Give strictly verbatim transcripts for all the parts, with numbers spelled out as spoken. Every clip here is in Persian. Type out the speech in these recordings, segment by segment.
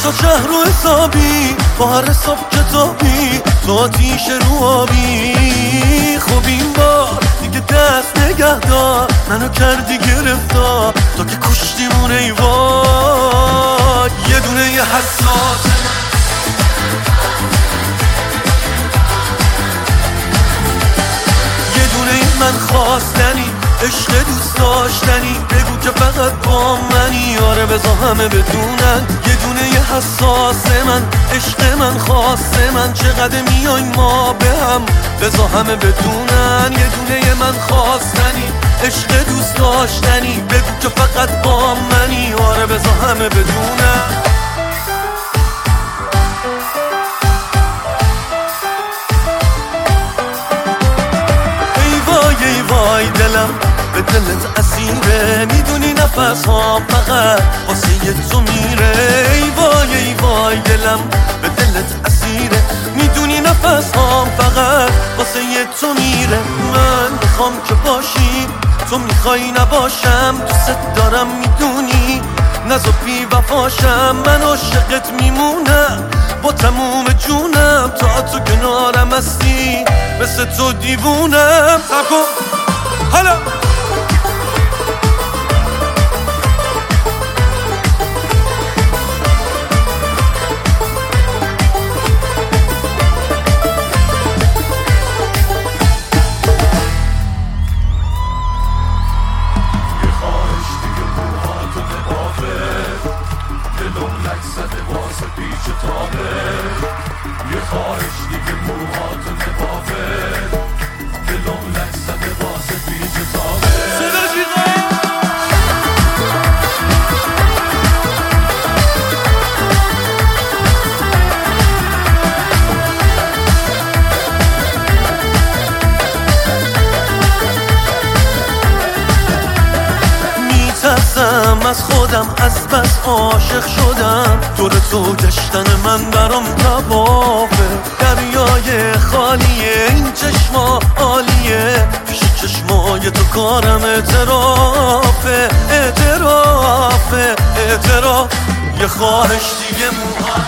تا شهر و حسابی، با هر حساب کتابی، تو آتیش رو آبی. خب این بار دیگه دست نگه دار، منو کردی گرفتار تا که کشتیمون ای وای. یه دونه یه حساس یه دونه من خواستنی، عشق دوست داشتنی، بگو که فقط با منی. آره بذار همه بدونن یه دونه یه حساس من، عشق من خواست من، چقدر میای ما به هم. بذار همه بدونن یه دونه یه من خواستنی، عشق دوست داشتنی، بگو که فقط با منی. آره بذار همه بدونن. ای وای ای وای دلم به دلت اسیره، میدونی نفس ها فقط واسه یه تو میره. ای وای ای وای دلم به دلت اسیره، میدونی نفس ها فقط واسه یه تو میره. من میخوام که باشی، تو میخوای نباشم، دوست دارم میدونی، نزا بی وفاشم. من عاشقت میمونم با تموم جونم، تا تو کنارم هستی مثل تو دیوونم. سبکن حالا یه خواهش دیگه موهاتو نبافه، دلم لک زده واسه پیچ تابه. صدا جیغه میترسم از خودم، از بس عاشق شدم. دور تو گشتن من برام توافه، دریای خالیه این چشما عالیه، پیش چشمای تو کارم اعترافه، اعترافه اعتراف. یه خواهش دیگه موها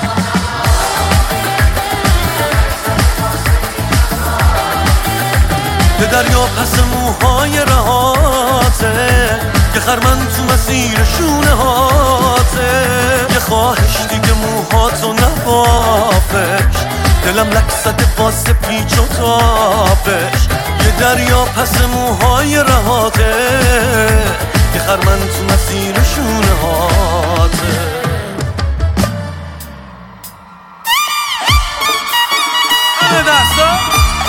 به دریا پس موهای رهاته، یه خرمن تو مسیر شونه هاته. یه خواهش دیگه موهاتو نبافش، دلم لک زده واسه پیچ و تابش. یه دریا پس موهای رهاته، یه خرمن تو مسیر شونه هاته. همه دستا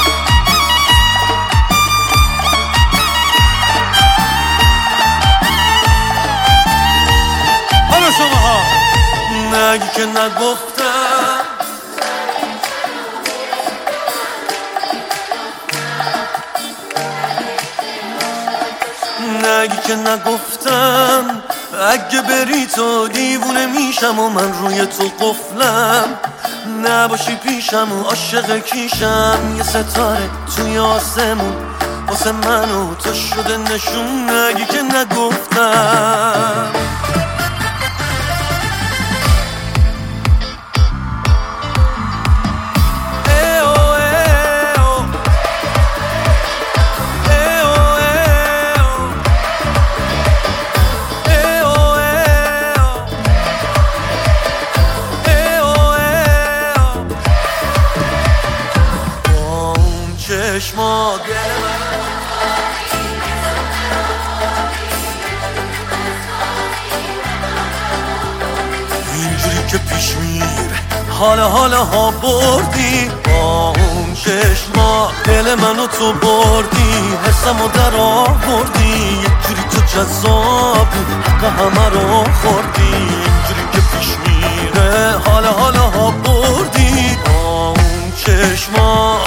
شماها. نگی که نگفتم، نگی که نگفتم، اگه بری تو دیوونه میشم و من روی تو قفلم. نباشی پیشم و عاشق کیشم، یه ستاره توی آسمون واسه من و تو شده نشون. نگی که نگفتم. چشما اینجوری که پیش میره، حالا حالا ها بردی. با اون چشما دل منو تو بردی، حسمو در آوردی. یک جوری تو جذابی، حق همه رو خوردی. اینجوری که پیش میره، حالا حالا ها بردی. با اون چشما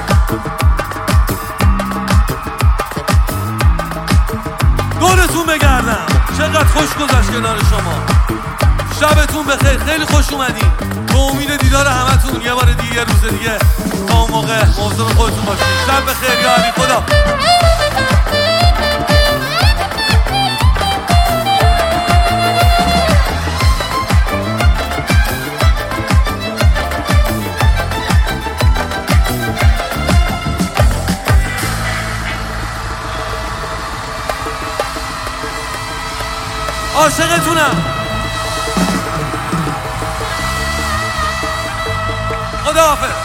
دورتون بگردم، چقدر خوش گذشت کنار شما. شبتون بخیر، خیلی خوش اومدین. به امید دیدار همتون یه بار دیگه، یه روز دیگه. تا اون موقع مواظب خودتون باشید. شب بخیر یا علی. خدا. عاشقتونم. خداحافظ.